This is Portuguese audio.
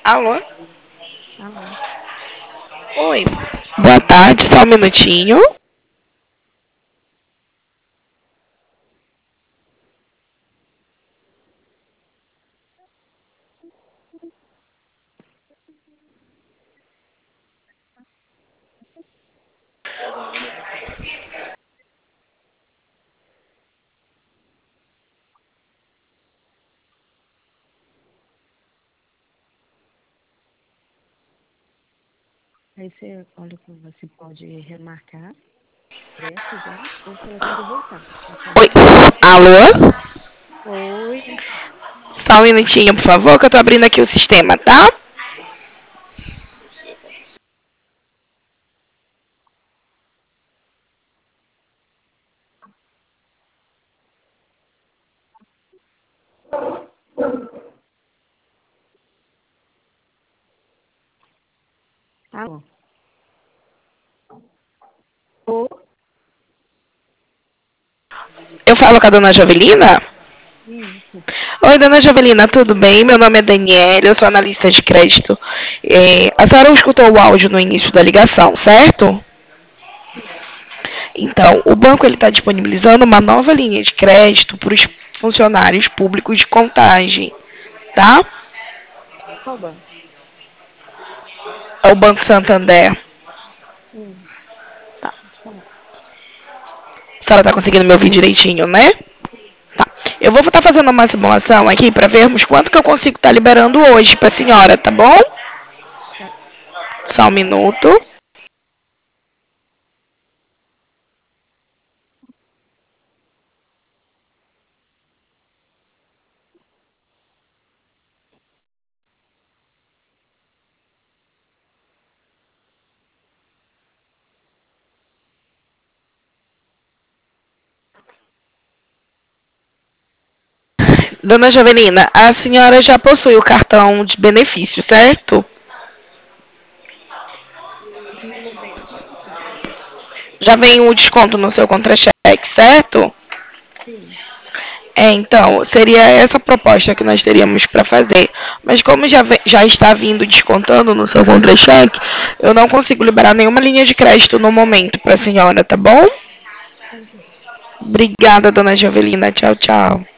Alô? Alô? Oi. Boa tarde, só um minutinho. Aí você olha como você pode remarcar ingresso já, ou você vai ter que voltar, tá Oi. bom? Alô? Oi. Só um minutinho, por favor, que eu tô abrindo aqui o sistema, tá? Alô? Ô, Eu falo com a dona Jovelina? isso. Oi, dona Jovelina, tudo bem? Meu nome é Daniela, eu sou analista de crédito. A senhora escutou o áudio no início da ligação, certo? Então, o banco está disponibilizando uma nova linha de crédito para os funcionários públicos de contagem, tá? Qual banco? É o Banco Santander. Hum, Tá. pode falar. A senhora está conseguindo me ouvir direitinho, né? Tá. Eu vou estar fazendo uma simulação aqui para vermos quanto que eu consigo estar liberando hoje para a senhora, tá bom? Tá. Só um minuto. Dona Jovelina, a senhora já possui o cartão de benefício, certo? No momento, sim. Já vem o desconto no seu contra-cheque, certo? Sim. Então, seria essa proposta que nós teríamos para fazer. Mas como já está vindo descontando no seu contra-cheque, eu não consigo liberar nenhuma linha de crédito no momento para a senhora, tá bom? Tá bom. Obrigada, dona Jovelina. Tchau, tchau.